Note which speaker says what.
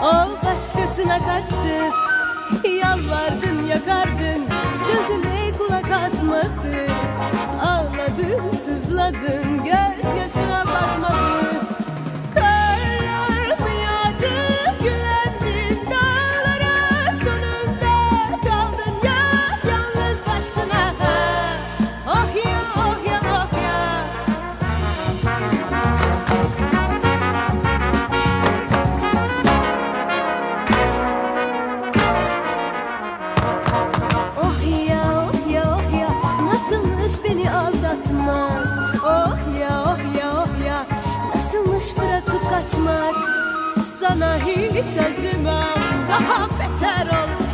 Speaker 1: O başkasına kaçtı. Yalvardın yakardın, sözüme kulak asmadın. Ağladın sızladın, gözyaşına bakmadın. Karlar mı yağdı, gülendin dağlara. Sonunda kaldın ya yalnız başına. Oh ya oh ya oh ya. Oh ya oh ya oh ya, nasılmış beni aldatmak. Oh ya oh ya oh ya, nasılmış bırakıp kaçmak. Sana hiç acımam, daha beter ol.